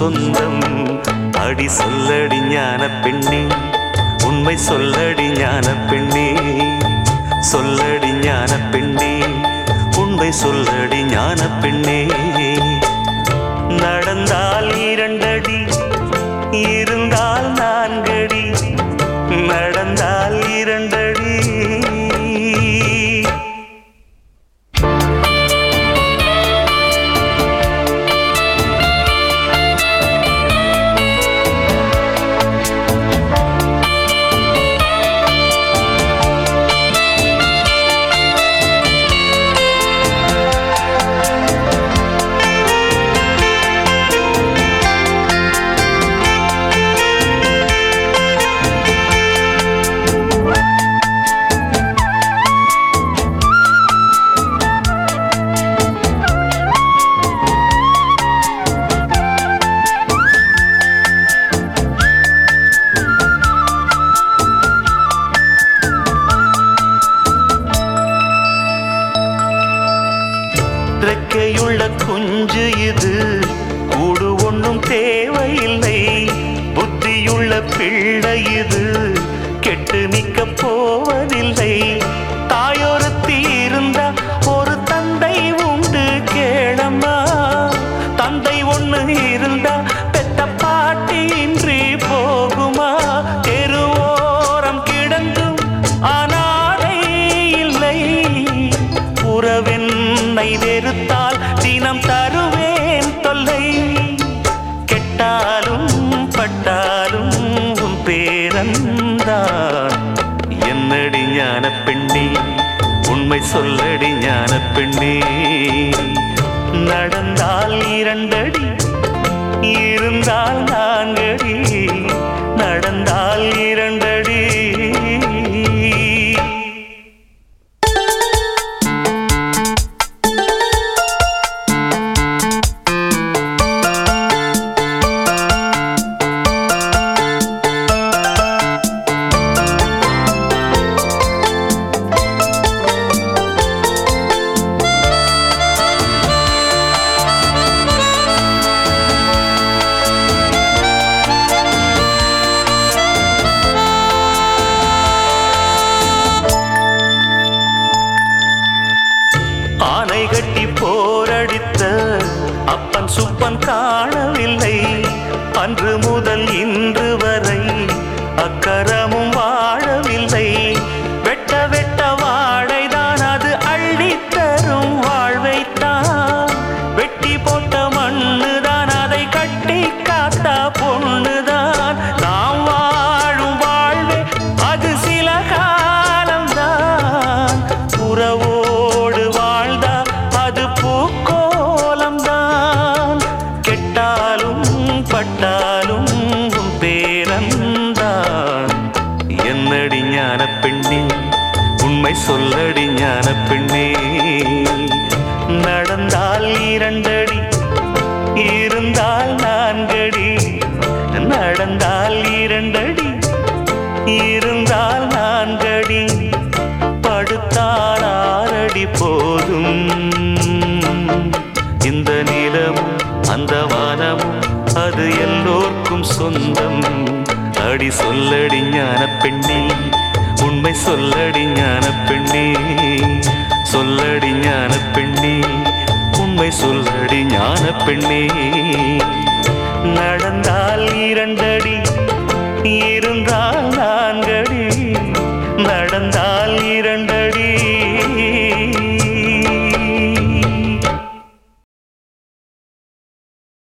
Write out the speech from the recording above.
சொந்தம். அடி சொல்லடி ஞான பெண்ணே, உண்மை சொல்லடி ஞான பெண்ணே, சொல்லடி ஞான பெண்ணே, உண்மை சொல்லடி ஞான பெண்ணே. நடந்தால் 2 அடி, இருந்தால் 4 அடி, நடந்தால் 2 அடி. இறக்கையுள்ள குஞ்சு இது, கூடு ஒன்றும் தேவையில்லை. புத்தியுள்ள பிள்ளை இது, கெட்டு நிற்க போவதில்லை. தாயொருத்தி இருந்தா ஒரு தந்தை உண்டு கேளம்மா. தந்தை ஒண்ணு இருந்தா பெத்த பாட்டி இன்றி போகுமா? தெருவோரம் கிடந்தும் அனாதை இல்லை. உறவென்னை வெறுத்தால் தினம் தருவேன் தொல்லை. கெட்டாலும் பட்டாலும் உன் பேரன்தான். என்னடி ஞான பெண்ணே, உண்மை சொல்லடி ஞான பெண்ணே. நடந்தால் 2 அடி, இருந்தால் 4 அடி, நடந்தால் 2 அடி. ஆனை கட்டி போரடித்த அப்பன் சுப்பன் காணவில்லை. அன்று முதல் இன்று வரை அக்கரமும் வாழவில்லை. வெட்ட வெட்ட வாடைதான் அது அள்ளித்தரும் வாழ்வைத்தான். வெட்டி போட்ட மண்ணுதான் அதை கட்டி காத்தா பொண்ணுதான். நாம் வாழும் வாழ்வே அது சில காலம்தான். உறவோடு வாழ்ந்தா அது பூக்கோலம்தான். கெட்டாலும் பட்டாலும் உன் பேரன்தான். என்னடி ஞான பெண்ணே, உண்மை சொல்லடி ஞான பெண்ணே. நடந்தால் 2 அடி, இருந்தால் 4 அடி, நடந்தால் 2 அடி, இருந்தால் 4 அடி, படுத்தால் 6 அடி போதும். இந்த நிலமும் அந்த வானமும் அது எல்லோர்க்கும் சொந்தம். அடி சொல்லடி ஞான பெண்ணே, உண்மை சொல்லடி ஞான பெண்ணே, சொல்லடி ஞான பெண்ணே, உண்மை சொல்லடி ஞான பெண்ணே. நடந்தால் 2 அடி, இருந்தால்